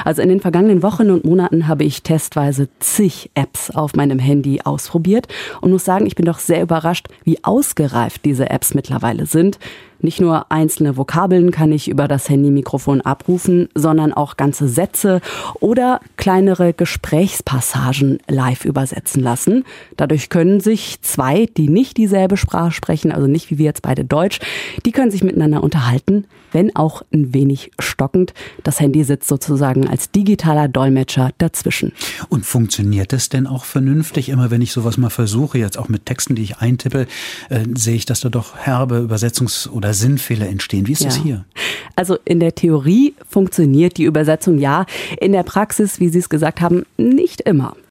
Also in den vergangenen Wochen und Monaten habe ich testweise zig Apps auf meinem Handy ausprobiert und muss sagen, ich bin doch sehr überrascht, wie ausgereift diese Apps mittlerweile sind. Nicht nur einzelne Vokabeln kann ich über das Handy-Mikrofon abrufen, sondern auch ganze Sätze oder kleinere Gesprächspassagen live übersetzen lassen. Dadurch können sich zwei, die nicht dieselbe Sprache sprechen, also nicht wie wir jetzt beide Deutsch, die können sich miteinander unterhalten, wenn auch ein wenig stockend. Das Handy sitzt sozusagen als digitaler Dolmetscher dazwischen. Und funktioniert das denn auch vernünftig? Immer wenn ich sowas mal versuche, jetzt auch mit Texten, die ich eintippe, sehe ich, dass da doch herbe Übersetzungs- oder Sinnfehler entstehen. Wie ist das hier? Also in der Theorie funktioniert die Übersetzung ja, in der Praxis, wie Sie es gesagt haben, nicht immer.